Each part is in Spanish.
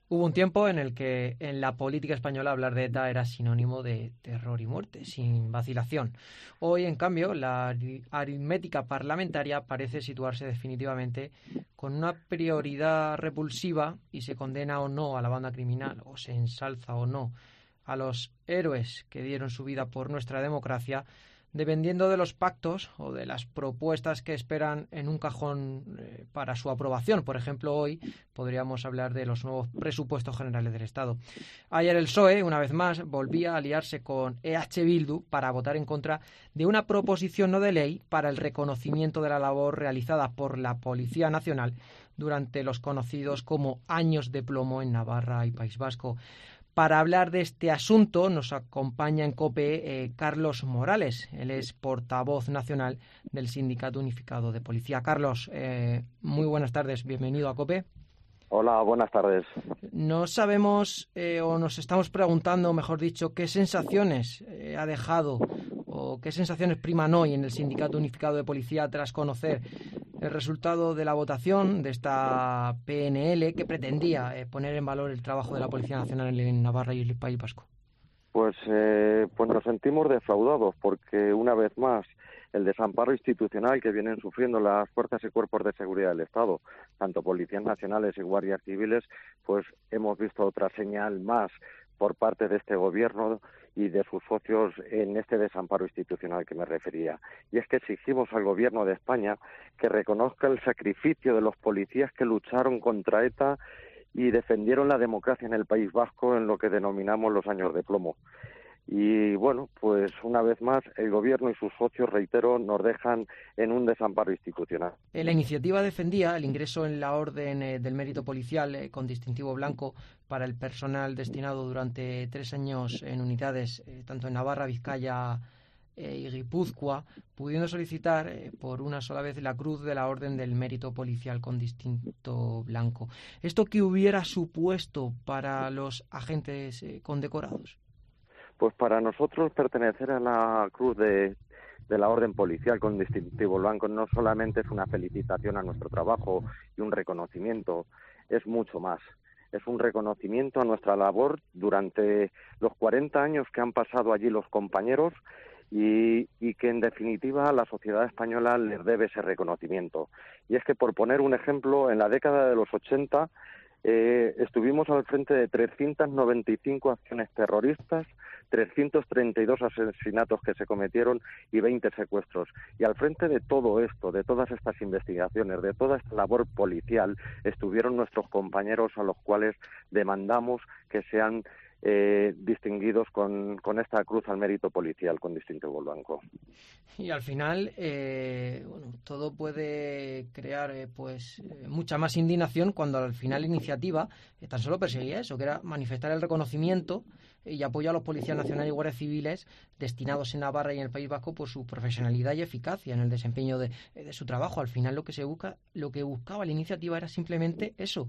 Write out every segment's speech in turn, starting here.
Hubo un tiempo en el que en la política española hablar de ETA era sinónimo de terror y muerte, sin vacilación. Hoy, en cambio, la aritmética parlamentaria parece situarse definitivamente con una prioridad repulsiva y se condena o no a la banda criminal, o se ensalza o no a los héroes que dieron su vida por nuestra democracia, dependiendo de los pactos o de las propuestas que esperan en un cajón para su aprobación. Por ejemplo, hoy podríamos hablar de los nuevos presupuestos generales del Estado. Ayer el PSOE, una vez más, volvía a aliarse con EH Bildu para votar en contra de una proposición no de ley para el reconocimiento de la labor realizada por la Policía Nacional durante los conocidos como años de plomo en Navarra y País Vasco. Para hablar de este asunto nos acompaña en COPE Carlos Morales. Él es portavoz nacional del Sindicato Unificado de Policía. Carlos, muy buenas tardes. Bienvenido a COPE. Hola, buenas tardes. No sabemos o nos estamos preguntando, mejor dicho, qué sensaciones ha dejado o qué sensaciones priman hoy en el Sindicato Unificado de Policía tras conocer el resultado de la votación de esta PNL que pretendía poner en valor el trabajo de la Policía Nacional en Navarra y el País Vasco. Pues nos sentimos defraudados porque una vez más el desamparo institucional que vienen sufriendo las fuerzas y cuerpos de seguridad del Estado, tanto policías nacionales y guardias civiles, pues hemos visto otra señal más por parte de este gobierno y de sus socios en este desamparo institucional que me refería. Y es que exigimos al gobierno de España que reconozca el sacrificio de los policías que lucharon contra ETA y defendieron la democracia en el País Vasco en lo que denominamos los años de plomo. Y bueno, pues una vez más el gobierno y sus socios, reitero, nos dejan en un desamparo institucional. La iniciativa defendía el ingreso en la Orden del Mérito Policial con distintivo blanco para el personal destinado durante 3 años en unidades, tanto en Navarra, Vizcaya y Guipúzcoa, pudiendo solicitar por una sola vez la cruz de la Orden del Mérito Policial con distinto blanco. ¿Esto qué hubiera supuesto para los agentes condecorados? Pues para nosotros pertenecer a la cruz de la Orden Policial con distintivo blanco no solamente es una felicitación a nuestro trabajo y un reconocimiento, es mucho más. Es un reconocimiento a nuestra labor durante los 40 años que han pasado allí los compañeros y que en definitiva la sociedad española les debe ese reconocimiento. Y es que, por poner un ejemplo, en la década de los 80 estuvimos al frente de 395 acciones terroristas, 332 asesinatos que se cometieron y 20 secuestros. Y al frente de todo esto, de todas estas investigaciones, de toda esta labor policial, estuvieron nuestros compañeros a los cuales demandamos que sean distinguidos con esta cruz al mérito policial con distintivo blanco. Y al final, todo puede crear mucha más indignación cuando al final la iniciativa tan solo perseguía eso, que era manifestar el reconocimiento y apoyo a los policías nacionales y guardias civiles destinados en Navarra y en el País Vasco por su profesionalidad y eficacia en el desempeño de su trabajo. Al final lo que buscaba la iniciativa era simplemente eso,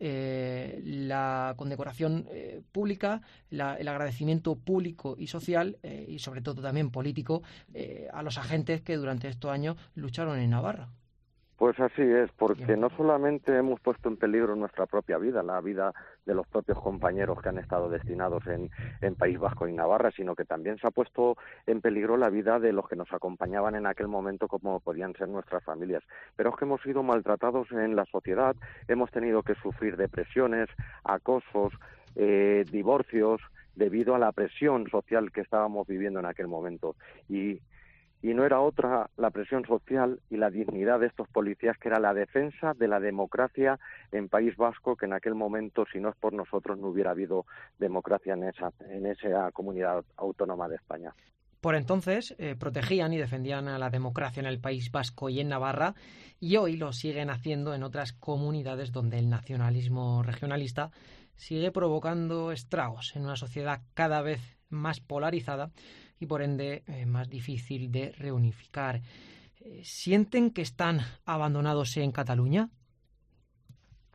la condecoración pública, el agradecimiento público y social y sobre todo también político a los agentes que durante estos años lucharon en Navarra. Pues así es, porque no solamente hemos puesto en peligro nuestra propia vida, la vida de los propios compañeros que han estado destinados en País Vasco y Navarra, sino que también se ha puesto en peligro la vida de los que nos acompañaban en aquel momento, como podían ser nuestras familias. Pero es que hemos sido maltratados en la sociedad, hemos tenido que sufrir depresiones, acosos, divorcios, debido a la presión social que estábamos viviendo en aquel momento. Y no era otra la presión social y la dignidad de estos policías, que era la defensa de la democracia en País Vasco, que en aquel momento, si no es por nosotros, no hubiera habido democracia en esa comunidad autónoma de España. Por entonces protegían y defendían a la democracia en el País Vasco y en Navarra, y hoy lo siguen haciendo en otras comunidades donde el nacionalismo regionalista sigue provocando estragos en una sociedad cada vez más polarizada y por ende más difícil de reunificar. ¿Sienten que están abandonados en Cataluña?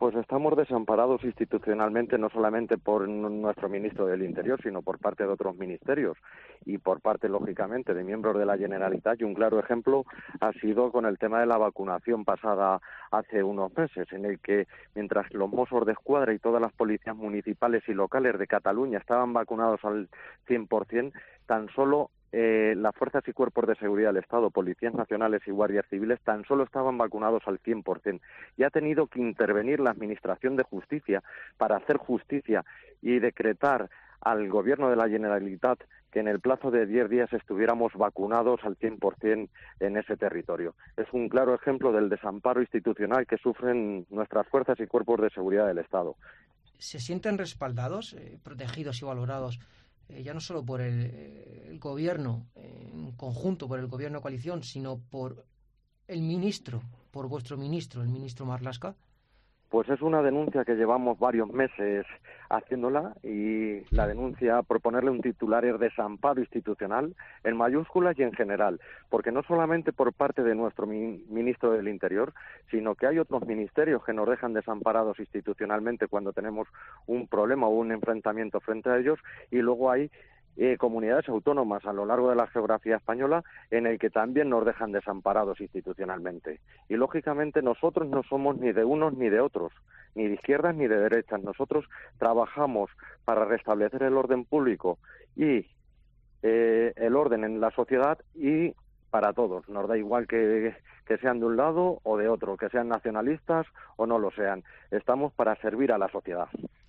Pues estamos desamparados institucionalmente, no solamente por nuestro ministro del Interior, sino por parte de otros ministerios y por parte, lógicamente, de miembros de la Generalitat. Y un claro ejemplo ha sido con el tema de la vacunación pasada hace unos meses, en el que mientras los Mossos de Escuadra y todas las policías municipales y locales de Cataluña estaban vacunados al 100%, tan solo las fuerzas y cuerpos de seguridad del Estado, policías nacionales y guardias civiles, tan solo estaban vacunados al 100%. Y ha tenido que intervenir la Administración de Justicia para hacer justicia y decretar al Gobierno de la Generalitat que en el plazo de 10 días estuviéramos vacunados al 100% en ese territorio. Es un claro ejemplo del desamparo institucional que sufren nuestras fuerzas y cuerpos de seguridad del Estado. ¿Se sienten respaldados, protegidos y valorados ya no solo por el gobierno en conjunto, por el gobierno de coalición, sino por el ministro, por vuestro ministro, el ministro Marlaska? Pues es una denuncia que llevamos varios meses haciéndola, y la denuncia, por ponerle un titular, es desamparo institucional en mayúsculas y en general, porque no solamente por parte de nuestro ministro del Interior, sino que hay otros ministerios que nos dejan desamparados institucionalmente cuando tenemos un problema o un enfrentamiento frente a ellos, y luego hay comunidades autónomas a lo largo de la geografía española en el que también nos dejan desamparados institucionalmente. Y lógicamente nosotros no somos ni de unos ni de otros, ni de izquierdas ni de derechas. Nosotros trabajamos para restablecer el orden público y el orden en la sociedad, y para todos. Nos da igual que sean de un lado o de otro, que sean nacionalistas o no lo sean. Estamos para servir a la sociedad.